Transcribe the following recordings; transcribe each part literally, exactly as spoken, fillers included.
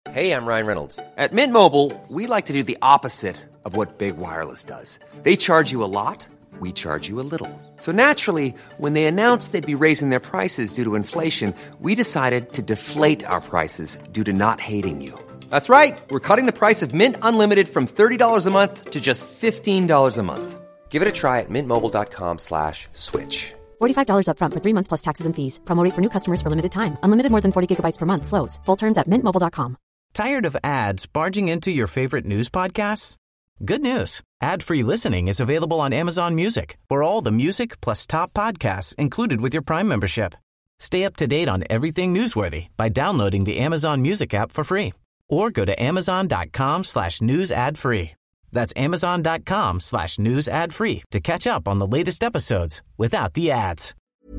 Hey, I'm Ryan Reynolds. At Mint Mobile, we like to do the opposite of what Big Wireless does. They charge you a lot, we charge you a little. So naturally, when they announced they'd be raising their prices due to inflation, we decided to deflate our prices due to not hating you. That's right. We're cutting the price of Mint Unlimited from thirty dollars a month to just fifteen dollars a month. Give it a try at mintmobile.com slash switch. forty-five dollars up front for three months plus taxes and fees. Promo rate for new customers for limited time. Unlimited more than forty gigabytes per month slows. Full terms at mint mobile dot com. Tired of ads barging into your favorite news podcasts? Good news. Ad-free listening is available on Amazon Music for all the music plus top podcasts included with your Prime membership. Stay up to date on everything newsworthy by downloading the Amazon Music app for free or go to amazon.com slash news ad free. That's amazon.com slash news ad free to catch up on the latest episodes without the ads.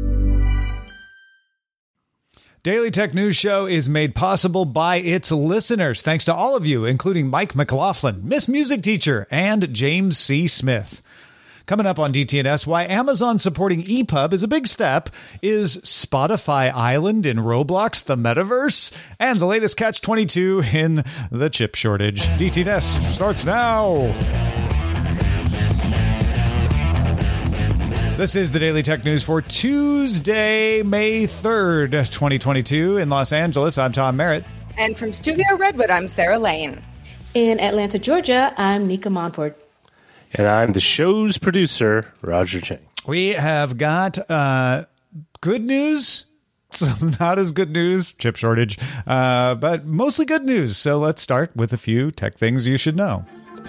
Daily Tech News Show is made possible by its listeners. Thanks to all of you, including Mike McLaughlin, Miss Music Teacher, and James C. Smith. Coming up on D T N S, why Amazon supporting E P U B is a big step. Is Spotify Island in Roblox the metaverse? And the latest catch twenty-two in the chip shortage. D T N S starts now. This is the Daily Tech News for Tuesday, May third, twenty twenty-two. In Los Angeles, I'm Tom Merritt. And from Studio Redwood, I'm Sarah Lane. In Atlanta, Georgia, I'm Nika Monfort. And I'm the show's producer, Roger Chang. We have got uh, good news, some not as good news, chip shortage, uh, but mostly good news. So let's start with a few tech things you should know.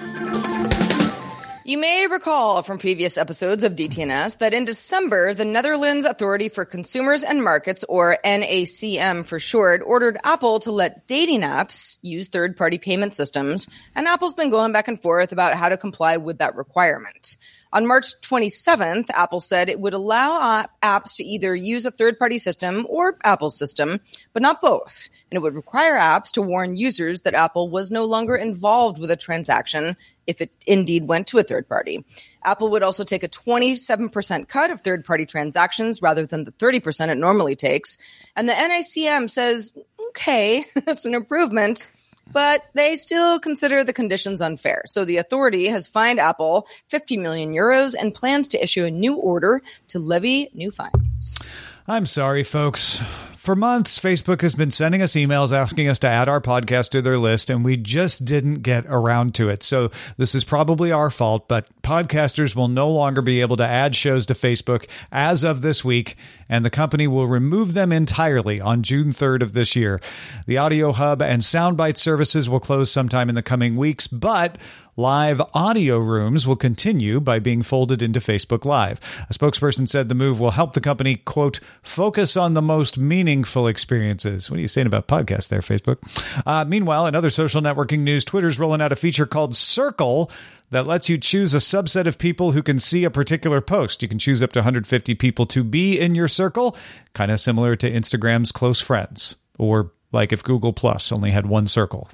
You may recall from previous episodes of D T N S that in December, the Netherlands Authority for Consumers and Markets, or N A C M for short, ordered Apple to let dating apps use third-party payment systems, and Apple's been going back and forth about how to comply with that requirement. On March twenty-seventh, Apple said it would allow apps to either use a third-party system or Apple's system, but not both. And it would require apps to warn users that Apple was no longer involved with a transaction if it indeed went to a third party. Apple would also take a twenty-seven percent cut of third-party transactions rather than the thirty percent it normally takes. And the N A C M says, okay, that's an improvement, but they still consider the conditions unfair. So the authority has fined Apple fifty million euros and plans to issue a new order to levy new fines. I'm sorry, folks. For months, Facebook has been sending us emails asking us to add our podcast to their list, and we just didn't get around to it. So this is probably our fault, but podcasters will no longer be able to add shows to Facebook as of this week, and the company will remove them entirely on June third of this year. The Audio Hub and Soundbite services will close sometime in the coming weeks, but live audio rooms will continue by being folded into Facebook Live. A spokesperson said the move will help the company, quote, focus on the most meaningful experiences. What are you saying about podcasts there, Facebook? Uh, meanwhile, in other social networking news, Twitter's rolling out a feature called Circle that lets you choose a subset of people who can see a particular post. You can choose up to one hundred fifty people to be in your circle, kind of similar to Instagram's close friends, or like if Google Plus only had one circle.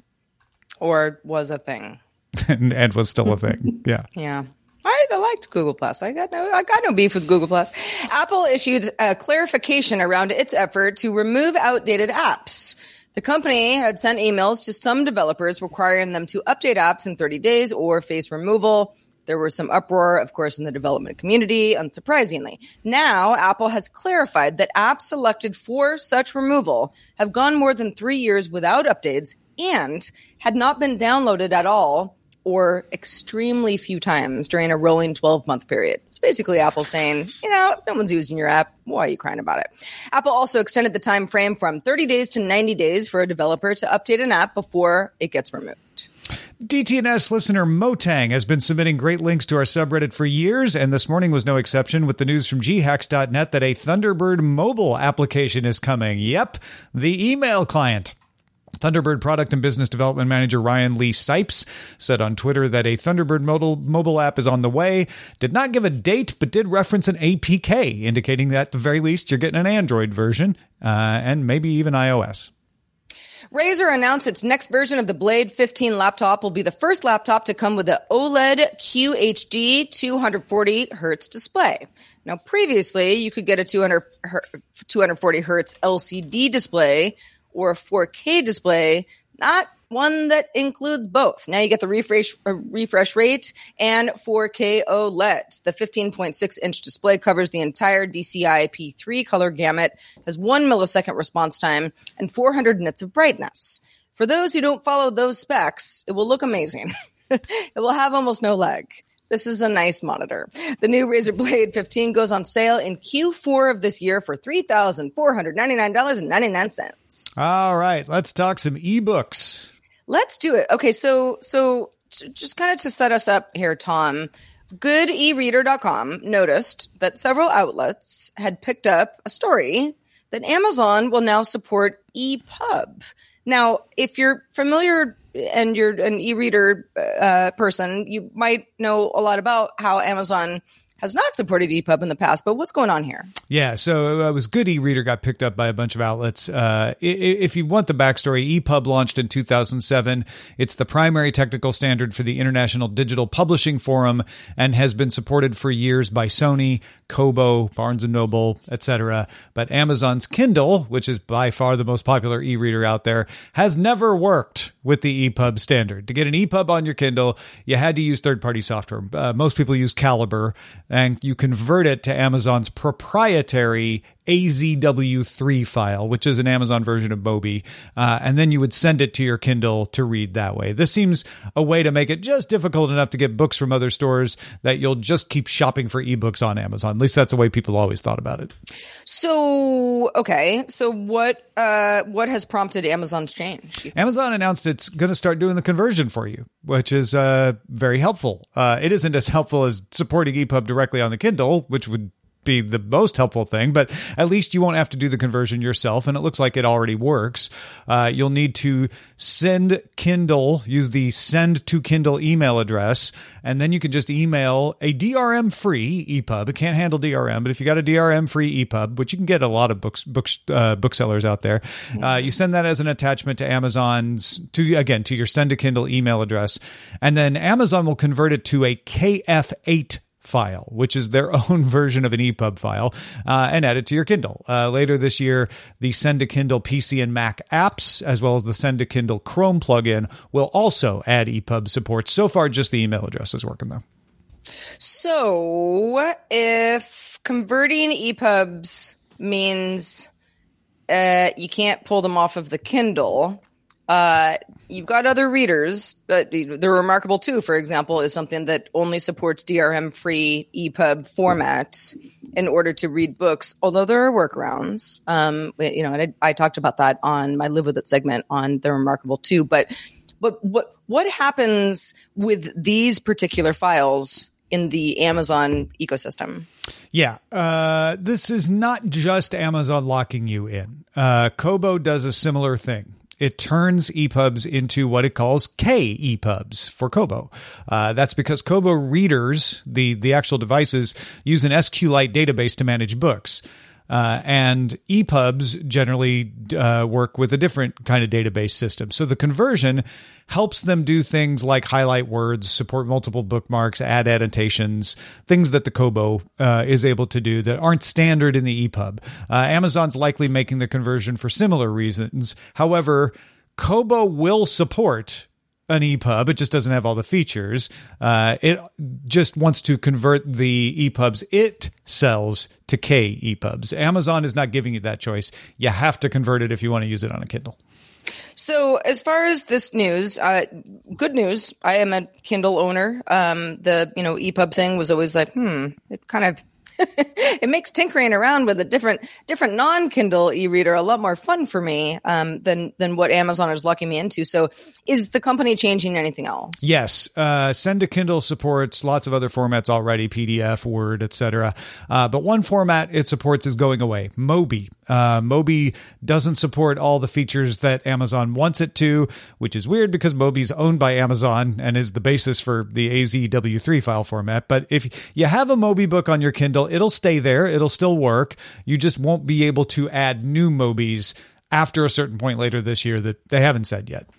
Or was a thing. and, and was still a thing. Yeah. Yeah. I, I liked Google Plus. I got no, I got no beef with Google Plus. Apple issued a clarification around its effort to remove outdated apps. The company had sent emails to some developers requiring them to update apps in thirty days or face removal. There was some uproar, of course, in the development community, unsurprisingly. Now, Apple has clarified that apps selected for such removal have gone more than three years without updates and had not been downloaded at all or extremely few times during a rolling twelve-month period. It's basically Apple saying, you know, no one's using your app. Why are you crying about it? Apple also extended the time frame from thirty days to ninety days for a developer to update an app before it gets removed. D T N S listener Motang has been submitting great links to our subreddit for years, and this morning was no exception with the news from g hacks dot net that a Thunderbird mobile application is coming. Yep, the email client. Thunderbird product and business development manager Ryan Lee Sipes said on Twitter that a Thunderbird mobile, mobile app is on the way. Did not give a date, but did reference an A P K, indicating that at the very least you're getting an Android version uh, and maybe even iOS. Razer announced its next version of the Blade fifteen laptop will be the first laptop to come with the OLED Q H D two forty hertz display. Now, previously, you could get a two forty hertz L C D display or a four K display, not one that includes both. Now you get the refresh uh, refresh rate and four K OLED. The fifteen point six inch display covers the entire D C I P three color gamut, has one millisecond response time, and four hundred nits of brightness. For those who don't follow those specs, it will look amazing. It will have almost no lag. This is a nice monitor. The new Razer Blade fifteen goes on sale in Q four of this year for three thousand four hundred ninety-nine dollars and ninety-nine cents. All right, let's talk some ebooks. Let's do it. Okay, so so just kind of to set us up here, Tom, good e reader dot com noticed that several outlets had picked up a story that Amazon will now support E P U B. Now, if you're familiar and you're an e-reader uh, person, you might know a lot about how Amazon has not supported E P U B in the past, but what's going on here? Yeah, so it was good e-reader got picked up by a bunch of outlets. Uh, if you want the backstory, E P U B launched in two thousand seven. It's the primary technical standard for the International Digital Publishing Forum and has been supported for years by Sony, Kobo, Barnes and Noble, et cetera. But Amazon's Kindle, which is by far the most popular e-reader out there, has never worked with the E P U B standard. To get an E P U B on your Kindle, you had to use third-party software. Uh, most people use Calibre, and you convert it to Amazon's proprietary A Z W three file, which is an Amazon version of Mobi, uh, and then you would send it to your Kindle to read that way. This seems a way to make it just difficult enough to get books from other stores that you'll just keep shopping for ebooks on Amazon. At least that's the way people always thought about it. So, okay, so what uh, what has prompted Amazon's change? Amazon announced it's going to start doing the conversion for you, which is uh, very helpful. Uh, it isn't as helpful as supporting E P U B directly on the Kindle, which would be the most helpful thing, but at least you won't have to do the conversion yourself, and it looks like it already works. Uh, you'll need to send Kindle, use the send to Kindle email address, and then you can just email a D R M-free E P U B. It can't handle D R M, but if you got a D R M-free E P U B, which you can get a lot of books, books, uh, booksellers out there, uh, you send that as an attachment to Amazon's, to again, to your send to Kindle email address, and then Amazon will convert it to a K F eight file, which is their own version of an E P U B file, uh, and add it to your Kindle. Uh, later this year, the Send to Kindle P C and Mac apps, as well as the Send to Kindle Chrome plugin, will also add E P U B support. So far, just the email address is working, though. So if converting E P U Bs means uh, you can't pull them off of the Kindle, Uh, you've got other readers, but the Remarkable two, for example, is something that only supports D R M-free E P U B formats in order to read books, although there are workarounds. Um, you know, and I, I talked about that on my Live With It segment on the Remarkable two. But, but what what happens with these particular files in the Amazon ecosystem? Yeah, uh, this is not just Amazon locking you in. Uh, Kobo does a similar thing. It turns E P U Bs into what it calls K E P U Bs for Kobo. Uh, that's because Kobo readers, the, the actual devices, use an SQLite database to manage books. Uh, and E P U Bs generally uh, work with a different kind of database system. So the conversion helps them do things like highlight words, support multiple bookmarks, add annotations, things that the Kobo uh, is able to do that aren't standard in the E P U B. Uh, Amazon's likely making the conversion for similar reasons. However, Kobo will support an E P U B. It just doesn't have all the features. Uh, it just wants to convert the E P U Bs it sells to K E P U Bs. Amazon is not giving you that choice. You have to convert it if you want to use it on a Kindle. So as far as this news, uh, good news. I am a Kindle owner. Um, the you know E P U B thing was always like, hmm, it kind of it makes tinkering around with a different different non-Kindle e-reader a lot more fun for me um, than than what Amazon is locking me into. So is the company changing anything else? Yes. Uh, Send to Kindle supports lots of other formats already, P D F, Word, et cetera. Uh, but one format it supports is going away, Mobi. Uh, Mobi doesn't support all the features that Amazon wants it to, which is weird because Mobi's owned by Amazon and is the basis for the A Z W three file format. But if you have a Mobi book on your Kindle, it'll stay there. It'll still work. You just won't be able to add new Mobis after a certain point later this year that they haven't said yet.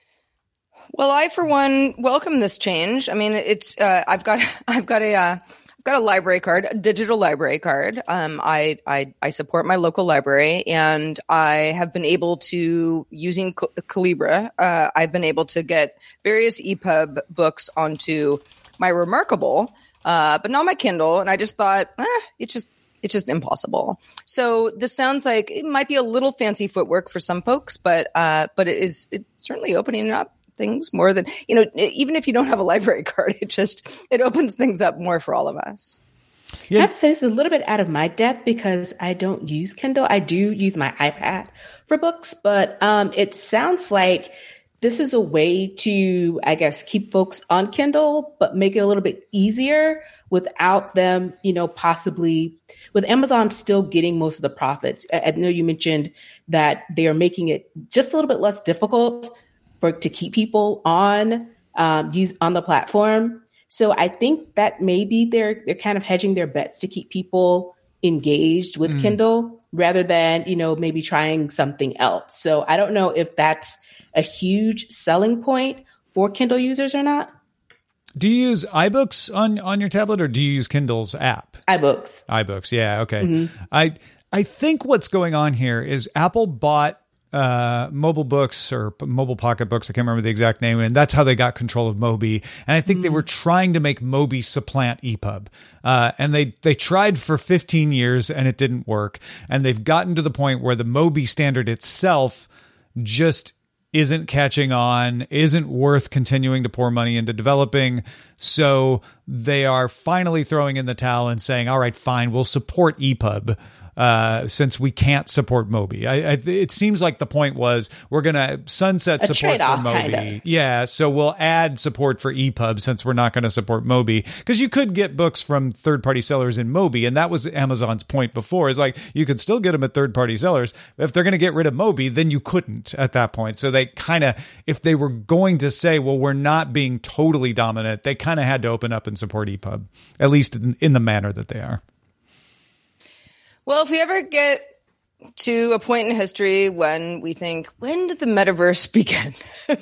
Well, I, for one, welcome this change. I mean, it's uh, I've got I've got a uh, I've got a library card, a digital library card. Um, I, I I support my local library, and I have been able to, using Calibra, uh, I've been able to get various E P U B books onto my Remarkable, uh, but not my Kindle. And I just thought, eh, it's just it's just impossible. So this sounds like it might be a little fancy footwork for some folks, but uh, but it is it's certainly opening up things more than, you know, even if you don't have a library card, it just, it opens things up more for all of us. Yeah. I have to say this is a little bit out of my depth because I don't use Kindle. I do use my iPad for books, but um, it sounds like this is a way to, I guess, keep folks on Kindle, but make it a little bit easier without them, you know, possibly with Amazon still getting most of the profits. I, I know you mentioned that they are making it just a little bit less difficult for to keep people on um, use on the platform. So I think that maybe they're they're kind of hedging their bets to keep people engaged with mm. Kindle rather than, you know, maybe trying something else. So I don't know if that's a huge selling point for Kindle users or not. Do you use iBooks on, on your tablet, or do you use Kindle's app? iBooks. iBooks, yeah, okay. Mm-hmm. I I think what's going on here is Apple bought uh, Mobile Books or Mobile Pocket Books. I can't remember the exact name. And that's how they got control of Mobi. And I think mm. they were trying to make Mobi supplant E P U B. Uh, and they, they tried for fifteen years and it didn't work. And they've gotten to the point where the Mobi standard itself just isn't catching on, isn't worth continuing to pour money into developing. So they are finally throwing in the towel and saying, all right, fine, we'll support E P U B. Uh, since we can't support Mobi. I, I, it seems like the point was we're going to sunset A support for Mobi. Kind of. Yeah, so we'll add support for E P U B since we're not going to support Mobi. Because you could get books from third-party sellers in Mobi, and that was Amazon's point before, is like you could still get them at third-party sellers. If they're going to get rid of Mobi, then you couldn't at that point. So they kind of, if they were going to say, well, we're not being totally dominant, they kind of had to open up and support E P U B, at least in, in the manner that they are. Well, if we ever get to a point in history when we think, when did the metaverse begin?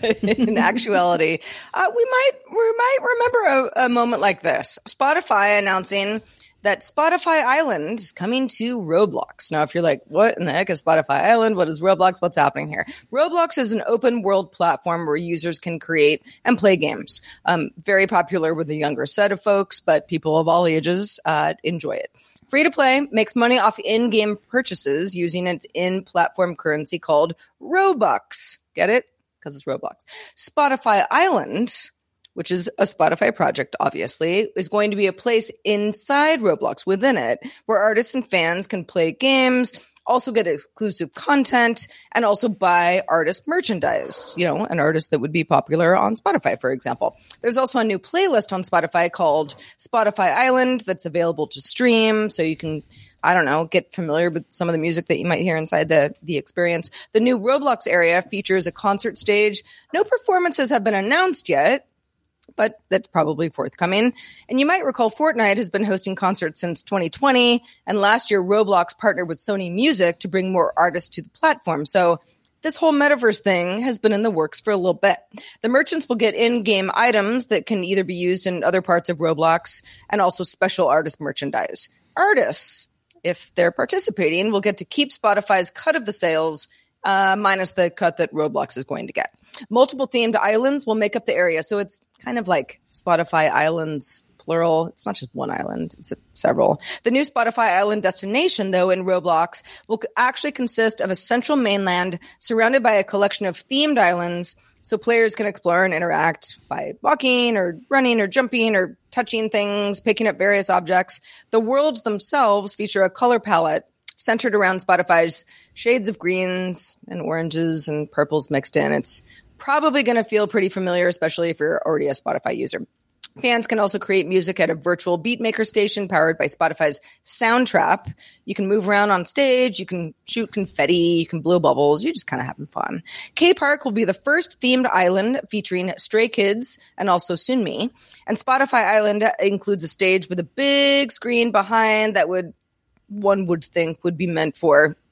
In actuality, uh, we might we might remember a, a moment like this. Spotify announcing that Spotify Island is coming to Roblox. Now, if you're like, what in the heck is Spotify Island? What is Roblox? What's happening here? Roblox is an open world platform where users can create and play games. Um, very popular with the younger set of folks, but people of all ages uh, enjoy it. Free to play, makes money off in-game purchases using its in-platform currency called Robux. Get it? Because it's Roblox. Spotify Island, which is a Spotify project, obviously, is going to be a place inside Roblox, within it, where artists and fans can play games, also get exclusive content, and also buy artist merchandise, you know, an artist that would be popular on Spotify, for example. There's also a new playlist on Spotify called Spotify Island that's available to stream, so you can, I don't know, get familiar with some of the music that you might hear inside the, the experience. The new Roblox area features a concert stage. No performances have been announced yet, but that's probably forthcoming. And you might recall Fortnite has been hosting concerts since twenty twenty, and last year Roblox partnered with Sony Music to bring more artists to the platform. So this whole metaverse thing has been in the works for a little bit. The merchants will get in-game items that can either be used in other parts of Roblox and also special artist merchandise. Artists, if they're participating, will get to keep Spotify's cut of the sales, uh, minus the cut that Roblox is going to get. Multiple themed islands will make up the area. So it's kind of like Spotify Islands, plural. It's not just one island. It's several. The new Spotify Island destination, though, in Roblox will actually consist of a central mainland surrounded by a collection of themed islands so players can explore and interact by walking or running or jumping or touching things, picking up various objects. The worlds themselves feature a color palette centered around Spotify's shades of greens and oranges and purples mixed in. It's probably going to feel pretty familiar, especially if you're already a Spotify user. Fans can also create music at a virtual beatmaker station powered by Spotify's Soundtrap. You can move around on stage, you can shoot confetti, you can blow bubbles, you're just kind of having fun. K-Park will be the first themed island featuring Stray Kids and also Sunmi. And Spotify Island includes a stage with a big screen behind that would one would think would be meant for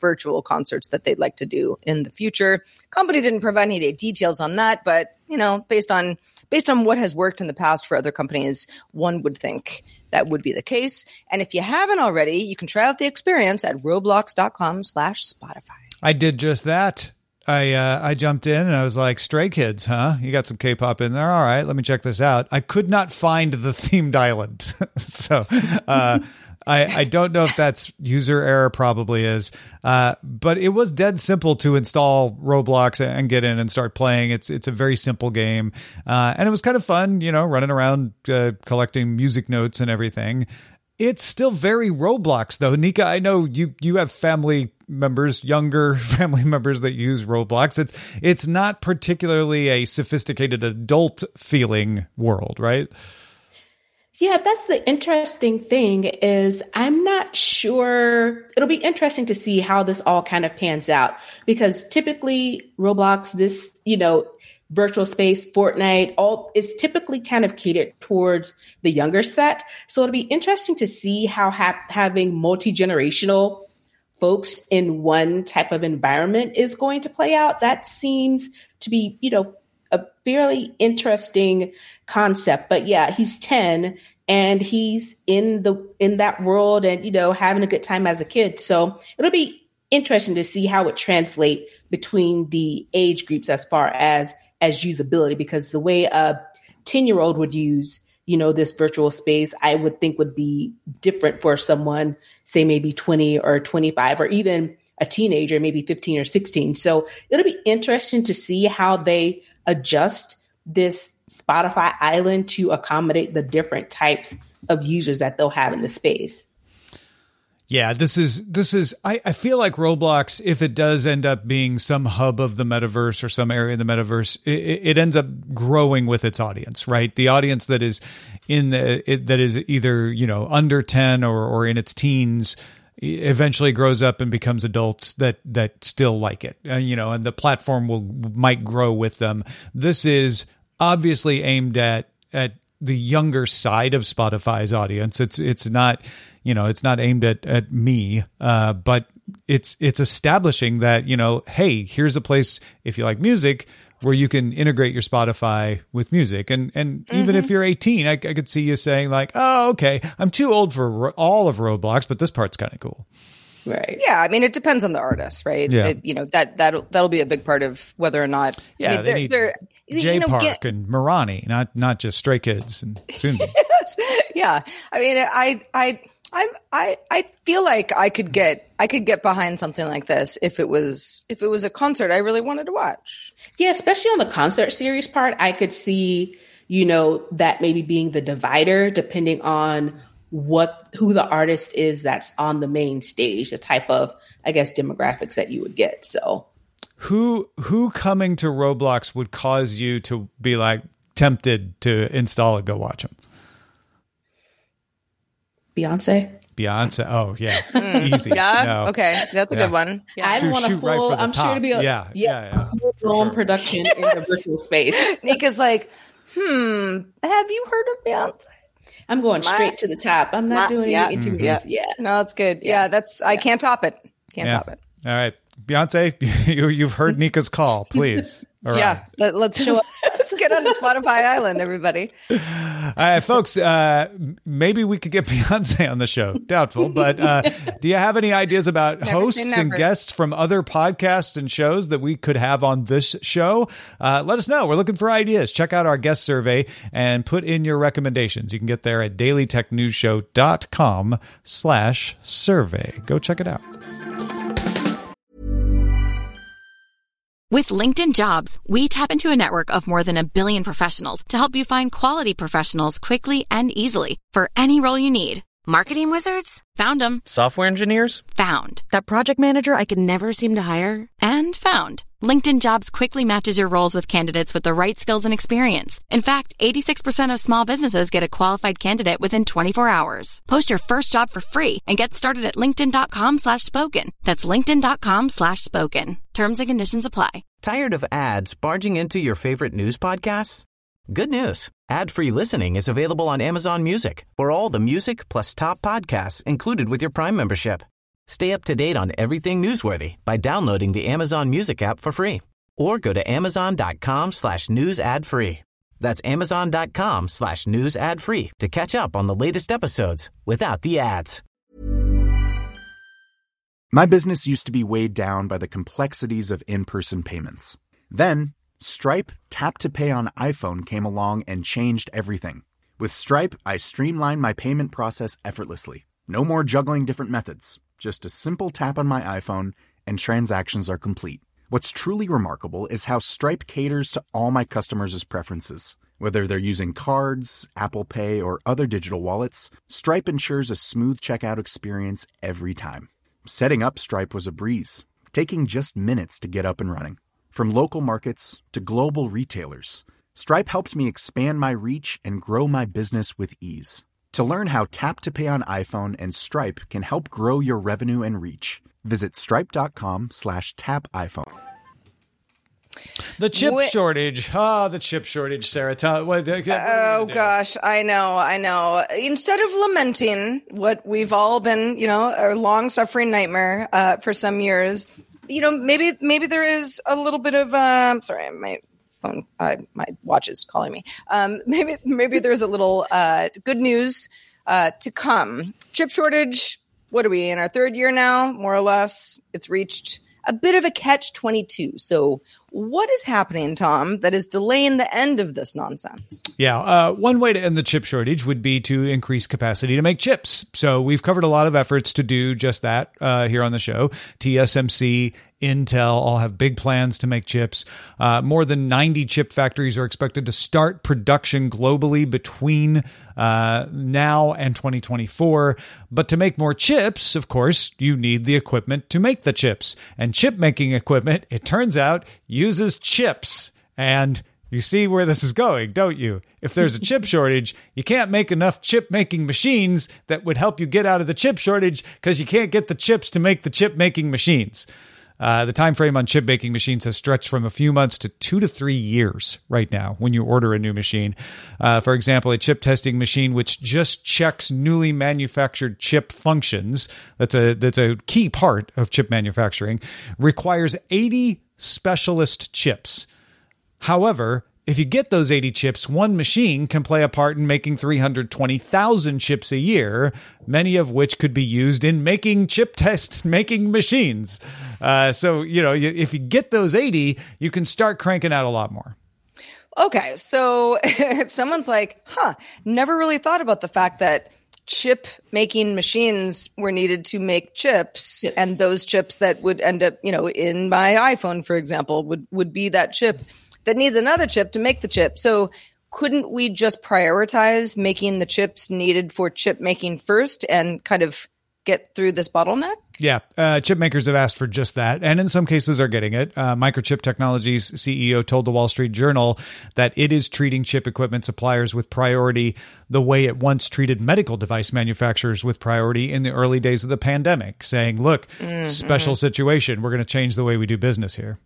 virtual concerts that they'd like to do in the future. Company didn't provide any details on that, but, you know, based on based on what has worked in the past for other companies, one would think that would be the case. And if you haven't already, you can try out the experience at roblox.com slash Spotify. I did just that. I uh, I jumped in and I was like, Stray Kids, huh? You got some K-pop in there. All right, let me check this out. I could not find the themed island. so uh, I, I don't know if that's user error, probably is. Uh, but it was dead simple to install Roblox and get in and start playing. It's it's a very simple game. Uh, and it was kind of fun, you know, running around uh, collecting music notes and everything. It's still very Roblox, though. Nika, I know you you have family members, younger family members that use Roblox. It's it's not particularly a sophisticated adult feeling world, right? Yeah, that's the interesting thing is I'm not sure. It'll be interesting to see how this all kind of pans out, because typically Roblox, this, you know, virtual space, Fortnite, all is typically kind of catered towards the younger set. So it'll be interesting to see how ha- having multi-generational folks in one type of environment is going to play out. That seems to be, you know, a fairly interesting concept. But yeah, he's ten and he's in the in that world and, you know, having a good time as a kid. So it'll be interesting to see how it translates between the age groups as far as as usability, because the way a ten-year-old would use, you know, this virtual space, I would think would be different for someone, say maybe twenty or twenty-five, or even a teenager, maybe fifteen or sixteen. So it'll be interesting to see how they adjust this Spotify island to accommodate the different types of users that they'll have in the space. Yeah, this is, this is, I, I feel like Roblox, if it does end up being some hub of the metaverse or some area in the metaverse, it, it ends up growing with its audience, right? The audience that is in the, it, that is either, you know, under ten or, or in its teens, eventually grows up and becomes adults that, that still like it, uh, you know, and the platform will, might grow with them. This is obviously aimed at, at the younger side of Spotify's audience. It's, it's not, you know, it's not aimed at, at me, uh, but it's, it's establishing that, you know, hey, here's a place, if you like music, where you can integrate your Spotify with music. And, and mm-hmm. even if you're eighteen, I, I could see you saying like, oh, okay, I'm too old for ro- all of Roblox, but this part's kind of cool. Right. Yeah. I mean, it depends on the artist, right? Yeah. It, you know, that, that'll, that'll be a big part of whether or not. Yeah. I mean, they they're, need they're, J you know, Park get, and Marani, not, not just Stray Kids and Sunbi. Yeah. I mean, I, I, I'm, I, I feel like I could get, I could get behind something like this if it was, if it was a concert I really wanted to watch. Yeah, especially on the concert series part, I could see, you know, that maybe being the divider, depending on what, who the artist is that's on the main stage, the type of, I guess, demographics that you would get. So who, who coming to Roblox would cause you to be like tempted to install it, go watch them? Beyonce. Beyonce. Oh, yeah. Easy. Yeah. No. Okay. That's a yeah. good one. Yeah. I Shoot, want a shoot full, right for the I'm top. sure to be a yeah, yeah, yeah, full blown sure. production in the virtual space. Nika's like, hmm, have you heard of Beyonce? I'm going My, straight to the top. I'm not my, doing yeah, any interviews. Yeah. Yeah. No, that's good. Yeah, yeah that's, I can't top it. Can't yeah. top it. All right. Beyonce, you, you've heard Nika's call, please. All yeah. right. Let, let's show up. Let's get on the Spotify island, everybody. Uh, folks, uh, maybe we could get Beyonce on the show. Doubtful. But uh, do you have any ideas about Never hosts and guests from other podcasts and shows that we could have on this show? Uh, let us know. We're looking for ideas. Check out our guest survey and put in your recommendations. You can get there at dailytechnewsshow.com slash survey. Go check it out. With LinkedIn Jobs, we tap into a network of more than a billion professionals to help you find quality professionals quickly and easily for any role you need. Marketing wizards? Found them. Software engineers? Found. That project manager I could never seem to hire? And found. LinkedIn Jobs quickly matches your roles with candidates with the right skills and experience. In fact, eighty-six percent of small businesses get a qualified candidate within twenty-four hours. Post your first job for free and get started at linkedin.com slash spoken. That's linkedin.com slash spoken. Terms and conditions apply. Tired of ads barging into your favorite news podcasts? Good news. Ad-free listening is available on Amazon Music for all the music plus top podcasts included with your Prime membership. Stay up to date on everything newsworthy by downloading the Amazon Music app for free or go to amazon.com slash news ad free. That's amazon.com slash news ad free to catch up on the latest episodes without the ads. My business used to be weighed down by the complexities of in-person payments. Then, Stripe Tap to Pay on iPhone came along and changed everything. With Stripe, I streamlined my payment process effortlessly. No more juggling different methods. Just a simple tap on my iPhone and transactions are complete. What's truly remarkable is how Stripe caters to all my customers' preferences. Whether they're using cards, Apple Pay, or other digital wallets, Stripe ensures a smooth checkout experience every time. Setting up Stripe was a breeze, taking just minutes to get up and running. From local markets to global retailers, Stripe helped me expand my reach and grow my business with ease. To learn how Tap to Pay on iPhone and Stripe can help grow your revenue and reach, visit stripe.com slash tap iPhone. The chip Wh- shortage. Ah, the chip shortage, Sarah. Tell, what, what Oh, gosh. I know. I know. Instead of lamenting what we've all been, you know, a long-suffering nightmare uh, for some years, you know, maybe maybe there is a little bit of, uh, I'm sorry, my phone, uh, my watch is calling me. Um, maybe maybe there's a little uh, good news uh, to come. Chip shortage, what are we in our third year now, more or less? It's reached a bit of a catch twenty-two. So what is happening, Tom, that is delaying the end of this nonsense? Yeah, uh, one way to end the chip shortage would be to increase capacity to make chips. So we've covered a lot of efforts to do just that uh, here on the show. T S M C, Intel all have big plans to make chips. Uh, more than ninety chip factories are expected to start production globally between uh, now and twenty twenty-four. But to make more chips, of course, you need the equipment to make the chips. And chip making equipment, it turns out, uses chips. And you see where this is going, don't you? If there's a chip shortage, you can't make enough chip-making machines that would help you get out of the chip shortage because you can't get the chips to make the chip-making machines. Uh, the time frame on chip making machines has stretched from a few months to two to three years right now when you order a new machine. Uh, for example, a chip testing machine which just checks newly manufactured chip functions, that's a that's a key part of chip manufacturing, requires eighty specialist chips. However, if you get those eighty chips, one machine can play a part in making three hundred twenty thousand chips a year, many of which could be used in making chip test making machines. Uh, so, you know, if you get those eighty, you can start cranking out a lot more. Okay, so if someone's like, huh, never really thought about the fact that chip making machines were needed to make chips, yes. And those chips that would end up, you know, in my iPhone, for example, would, would be that chip that needs another chip to make the chip. So couldn't we just prioritize making the chips needed for chip making first and kind of get through this bottleneck? Yeah, uh, chip makers have asked for just that, and in some cases are getting it. Uh, Microchip Technology's C E O told the Wall Street Journal that it is treating chip equipment suppliers with priority the way it once treated medical device manufacturers with priority in the early days of the pandemic, saying, look, mm-hmm. special situation, we're going to change the way we do business here.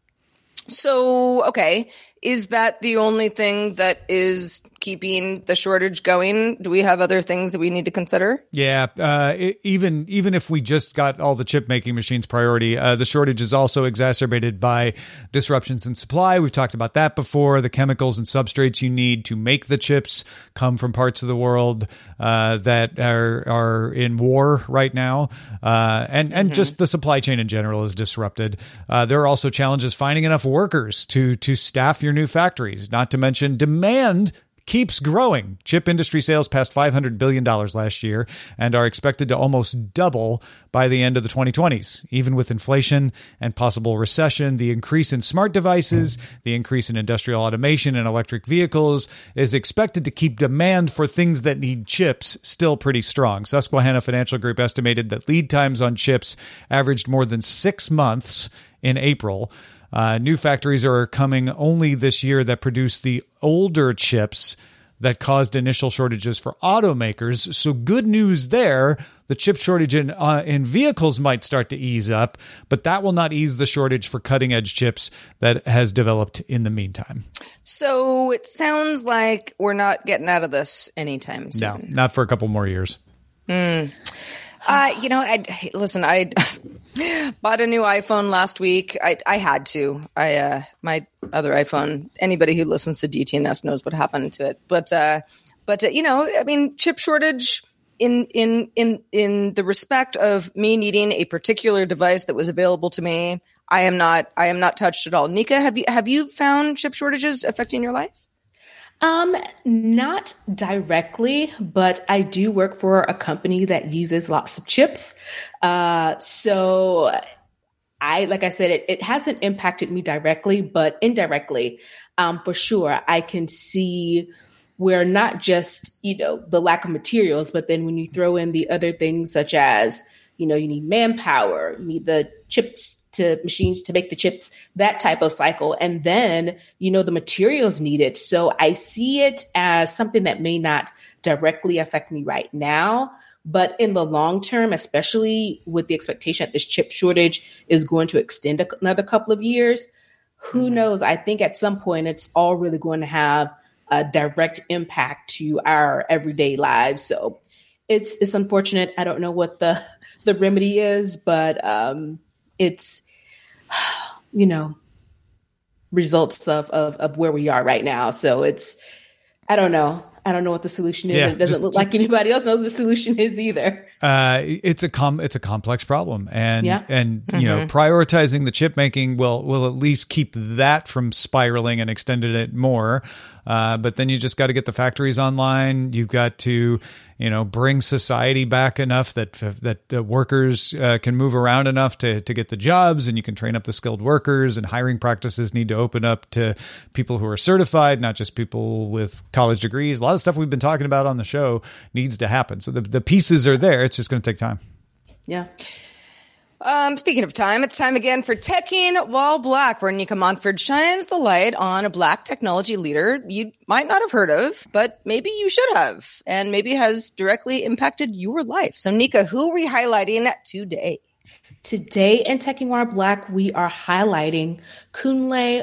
So, okay, is that the only thing that is keeping the shortage going? Do we have other things that we need to consider? Yeah, uh, it, even even if we just got all the chip making machines priority, uh, the shortage is also exacerbated by disruptions in supply. We've talked about that before. The chemicals and substrates you need to make the chips come from parts of the world uh, that are are in war right now, uh, and and mm-hmm. just the supply chain in general is disrupted. Uh, there are also challenges finding enough workers to to staff your new factories. Not to mention demand keeps growing. Chip industry sales passed five hundred billion dollars last year and are expected to almost double by the end of the twenty twenties. Even with inflation and possible recession, the increase in smart devices, the increase in industrial automation and electric vehicles is expected to keep demand for things that need chips still pretty strong. Susquehanna Financial Group estimated that lead times on chips averaged more than six months in April. Uh, new factories are coming only this year that produce the older chips that caused initial shortages for automakers. So good news there. The chip shortage in uh, in vehicles might start to ease up, but that will not ease the shortage for cutting-edge chips that has developed in the meantime. So it sounds like we're not getting out of this anytime soon. No, not for a couple more years. Hmm. Uh, you know, I listen. I bought a new iPhone last week. I I had to. I uh, my other iPhone. Anybody who listens to D T N S knows what happened to it. But uh, but uh, you know, I mean, chip shortage in in in in the respect of me needing a particular device that was available to me. I am not. I am not touched at all. Nika, have you have you found chip shortages affecting your life? Um, not directly, but I do work for a company that uses lots of chips. Uh, so I, like I said, it, it hasn't impacted me directly, but indirectly, um, for sure, I can see where not just, you know, the lack of materials, but then when you throw in the other things such as, you know, you need manpower, you need the chips to machines to make the chips, that type of cycle. And then, you know, the materials needed. So I see it as something that may not directly affect me right now, but in the long term, especially with the expectation that this chip shortage is going to extend another couple of years, who mm-hmm. knows? I think at some point it's all really going to have a direct impact to our everyday lives. So it's, it's unfortunate. I don't know what the, the remedy is, but, um, it's, you know, results of, of, of where we are right now. So it's, I don't know. I don't know what the solution is. Yeah, it doesn't just, look like anybody else knows the solution is either. Uh, it's a com it's a complex problem, and yeah. and mm-hmm. you know, prioritizing the chip making will will at least keep that from spiraling and extending it more. Uh, but then you just got to get the factories online. You've got to, you know, bring society back enough that that the workers uh, can move around enough to to get the jobs, and you can train up the skilled workers. And hiring practices need to open up to people who are certified, not just people with college degrees. A lot of stuff we've been talking about on the show needs to happen. So the the pieces are there. It's just going to take time. Yeah. Um, speaking of time, it's time again for Teching While Black, where Nika Montford shines the light on a Black technology leader you might not have heard of, but maybe you should have, and maybe has directly impacted your life. So, Nika, who are we highlighting today? Today in Teching While Black, we are highlighting Kunle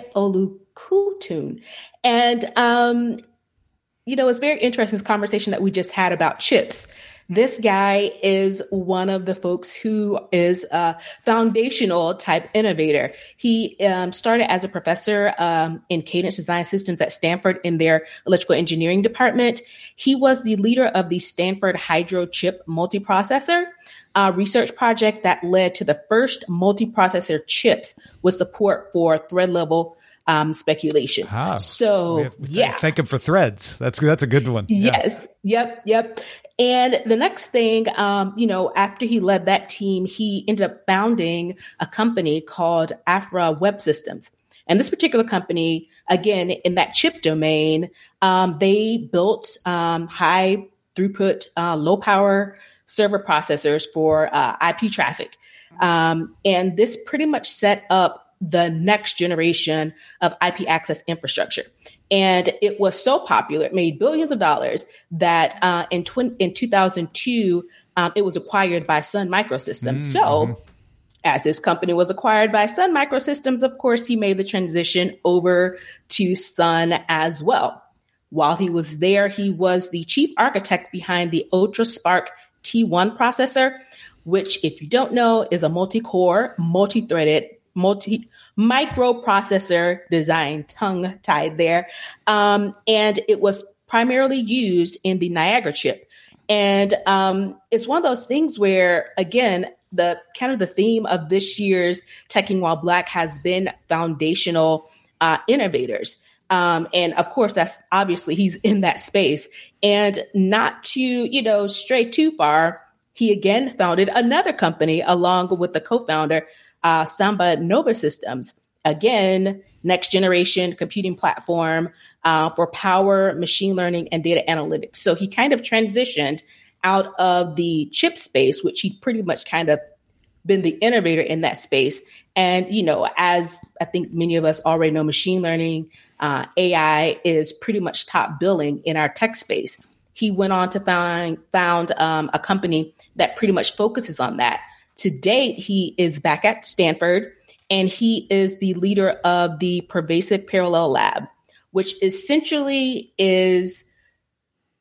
Olukutun. And, um, you know, it's very interesting, this conversation that we just had about chips. This guy is one of the folks who is a foundational type innovator. He um, started as a professor um, in Cadence Design Systems at Stanford in their electrical engineering department. He was the leader of the Stanford Hydro Chip multiprocessor uh, research project that led to the first multiprocessor chips with support for thread level Um, speculation. Ah, so, have, yeah. Thank him for threads. That's that's a good one. Yes. Yeah. Yep. Yep. And the next thing, um, you know, after he led that team, he ended up founding a company called Afra Web Systems. And this particular company, again, in that chip domain, um, they built um, high throughput, uh, low power server processors for uh, I P traffic. Um, and this pretty much set up the next generation of I P access infrastructure. And it was so popular, it made billions of dollars, that uh, in, tw- in two thousand two, um, it was acquired by Sun Microsystems. Mm-hmm. So as this company was acquired by Sun Microsystems, of course, he made the transition over to Sun as well. While he was there, he was the chief architect behind the UltraSpark T one processor, which, if you don't know, is a multi-core, multi-threaded, multi microprocessor design, tongue tied there. Um, and it was primarily used in the Niagara chip. And um, it's one of those things where, again, the kind of the theme of this year's Teching While Black has been foundational uh, innovators. Um, and of course, that's obviously he's in that space. And not to, you know, stray too far, he again founded another company along with the co-founder, Uh, Samba Nova Systems, again, next generation computing platform uh, for power, machine learning, and data analytics. So he kind of transitioned out of the chip space, which he pretty much kind of been the innovator in that space. And, you know, as I think many of us already know, machine learning, uh, A I is pretty much top billing in our tech space. He went on to find, found um, a company that pretty much focuses on that. To date, he is back at Stanford, and he is the leader of the Pervasive Parallel Lab, which essentially is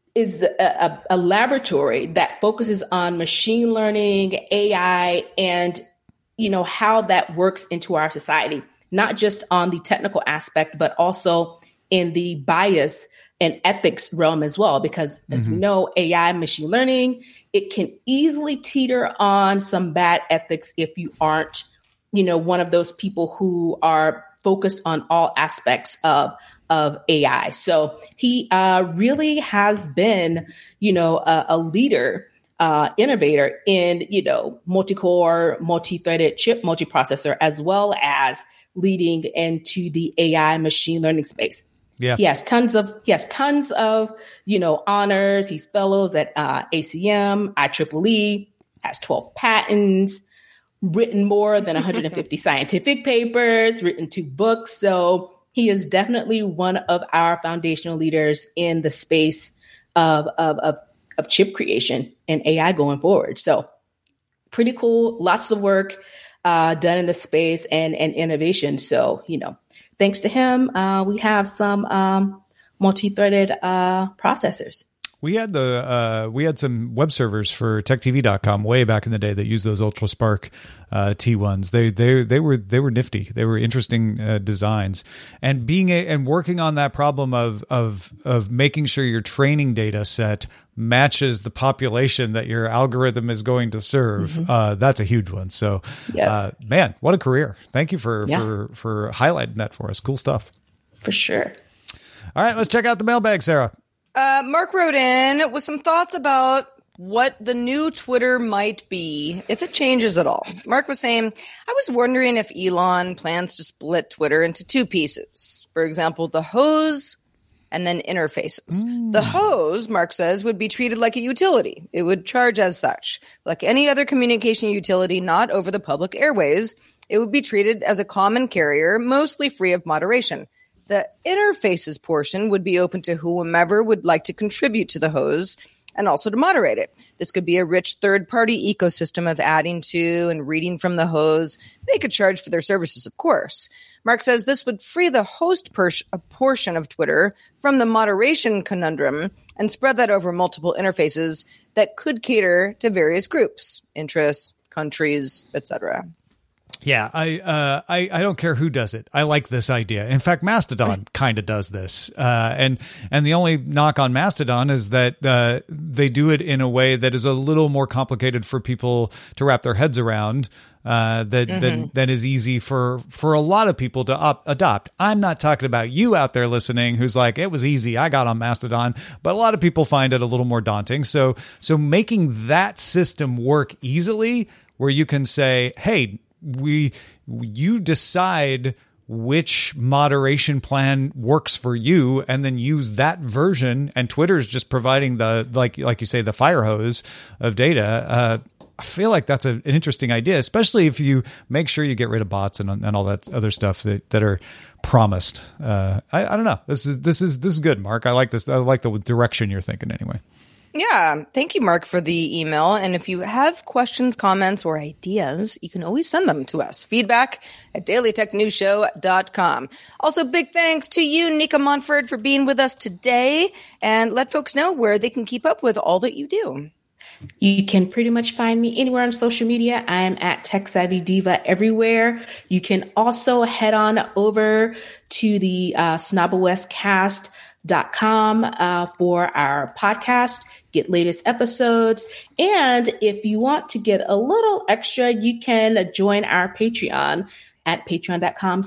is a, a, a laboratory that focuses on machine learning, A I, and, you know, how that works into our society, not just on the technical aspect, but also in the bias and ethics realm as well. Because as mm-hmm. we know, A I, machine learning, it can easily teeter on some bad ethics if you aren't, you know, one of those people who are focused on all aspects of of A I. So he uh, really has been, you know, a, a leader, uh, innovator in, you know, multi-core, multi-threaded chip multiprocessor, as well as leading into the A I machine learning space. Yeah. He has tons of, he has tons of, you know, honors. He's fellows at uh, A C M, I triple E, has twelve patents, written more than one hundred fifty scientific papers, written two books. So he is definitely one of our foundational leaders in the space of, of, of, of chip creation and A I going forward. So pretty cool. Lots of work uh, done in the space and, and innovation. So, you know, thanks to him, uh, we have some um, multi-threaded uh, processors. We had the uh, we had some web servers for tech T V dot com way back in the day that used those UltraSpark uh, T ones. They they they were they were nifty. They were interesting uh, designs, and being a, and working on that problem of of of making sure your training data set matches the population that your algorithm is going to serve. Mm-hmm. Uh, that's a huge one. So, yep. uh, man, what a career! Thank you for yeah. for for highlighting that for us. Cool stuff. For sure. All right, let's check out the mailbag, Sarah. Uh, Mark wrote in with some thoughts about what the new Twitter might be, if it changes at all. Mark was saying, I was wondering if Elon plans to split Twitter into two pieces. For example, the hose and then interfaces. Mm. The hose, Mark says, would be treated like a utility. It would charge as such. Like any other communication utility not over the public airways, it would be treated as a common carrier, mostly free of moderation. The interfaces portion would be open to whomever would like to contribute to the hose and also to moderate it. This could be a rich third-party ecosystem of adding to and reading from the hose. They could charge for their services, of course. Mark says this would free the host per- a portion of Twitter from the moderation conundrum and spread that over multiple interfaces that could cater to various groups, interests, countries, et cetera. Yeah, I, uh, I I don't care who does it. I like this idea. In fact, Mastodon kind of does this, uh, and and the only knock on Mastodon is that uh, they do it in a way that is a little more complicated for people to wrap their heads around. Uh, that mm-hmm. that that is easy for for a lot of people to op- adopt. I'm not talking about you out there listening, who's like, it was easy, I got on Mastodon, but a lot of people find it a little more daunting. So so making that system work easily, where you can say, hey, we you decide which moderation plan works for you and then use that version, and Twitter's just providing the like like you say the fire hose of data. uh I feel like that's a, an interesting idea, especially if you make sure you get rid of bots and and all that other stuff that, that are promised. uh I, I don't know, this is this is this is good, Mark. I like this. I like the direction you're thinking anyway. Yeah. Thank you, Mark, for the email. And if you have questions, comments, or ideas, you can always send them to us. Feedback at daily tech news show dot com. Also, big thanks to you, Nika Montford, for being with us today. And let folks know where they can keep up with all that you do. You can pretty much find me anywhere on social media. I am at Tech Savvy Diva everywhere. You can also head on over to the uh, snobblewestcast dot com uh, for our podcast, get latest episodes. And if you want to get a little extra, you can join our Patreon at patreon dot com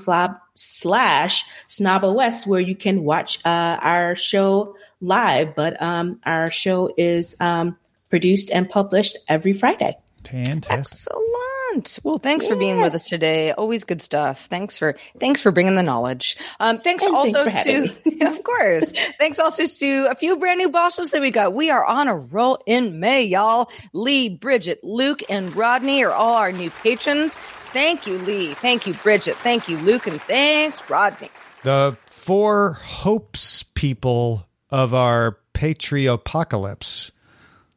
slash snobblewest, where you can watch uh, our show live. But um, our show is um, produced and published every Friday. Fantastic. Excellent. Well, thanks yes. for being with us today. Always good stuff. Thanks for thanks for bringing the knowledge. Um, thanks and also thanks to, of course, thanks also to a few brand new bosses that we got. We are on a roll in May, y'all. Lee, Bridget, Luke, and Rodney are all our new patrons. Thank you, Lee. Thank you, Bridget. Thank you, Luke. And thanks, Rodney. The four hopes people of our Patriopocalypse.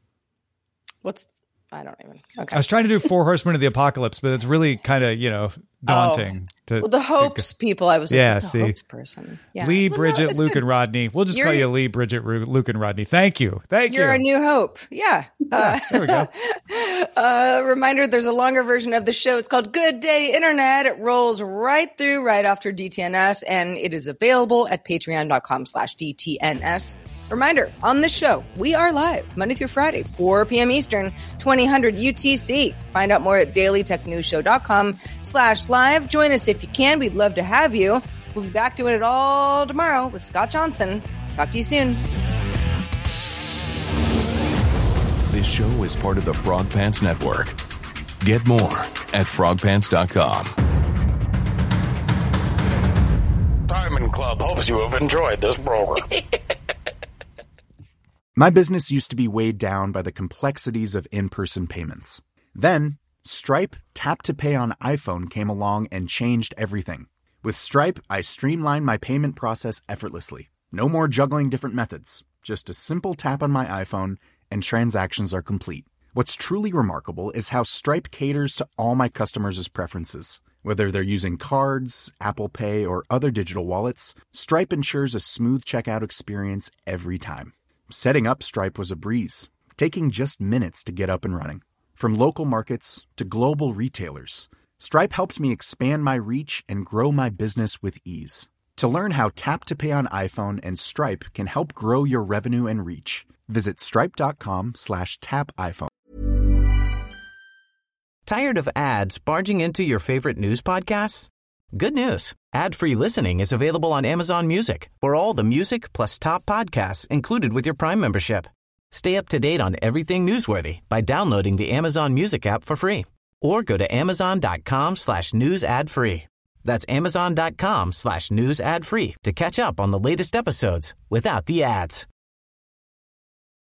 What's I don't even. Okay. I was trying to do Four Horsemen of the Apocalypse, but it's really kind of, you know, daunting. Oh. To, well, the hopes to, people, I was like, yeah, what's a see. hopes person? Yeah. Lee, well, Bridget, no, Luke, good. and Rodney. We'll just You're, call you Lee, Bridget, Ru- Luke, and Rodney. Thank you. Thank you're you. You're a new hope. Yeah. yeah there we go. uh, reminder, there's a longer version of the show. It's called Good Day Internet. It rolls right through right after D T N S, and it is available at patreon.com slash DTNS. Reminder, on this show, we are live Monday through Friday, four p.m. Eastern, twenty hundred U T C. Find out more at dailytechnewsshow.com slash live. Join us if you can. We'd love to have you. We'll be back doing it all tomorrow with Scott Johnson. Talk to you soon. This show is part of the Frog Pants Network. Get more at frog pants dot com. Diamond Club hopes you have enjoyed this program. My business used to be weighed down by the complexities of in-person payments. Then, Stripe Tap to Pay on iPhone came along and changed everything. With Stripe, I streamlined my payment process effortlessly. No more juggling different methods. Just a simple tap on my iPhone and transactions are complete. What's truly remarkable is how Stripe caters to all my customers' preferences. Whether they're using cards, Apple Pay, or other digital wallets, Stripe ensures a smooth checkout experience every time. Setting up Stripe was a breeze, taking just minutes to get up and running. From local markets to global retailers, Stripe helped me expand my reach and grow my business with ease. To learn how Tap to Pay on iPhone and Stripe can help grow your revenue and reach, visit stripe.com slash tap iPhone. Tired of ads barging into your favorite news podcasts? Good news. Ad-free listening is available on Amazon Music for all the music plus top podcasts included with your Prime membership. Stay up to date on everything newsworthy by downloading the Amazon Music app for free or go to amazon.com slash news ad free. That's amazon.com slash news ad free to catch up on the latest episodes without the ads.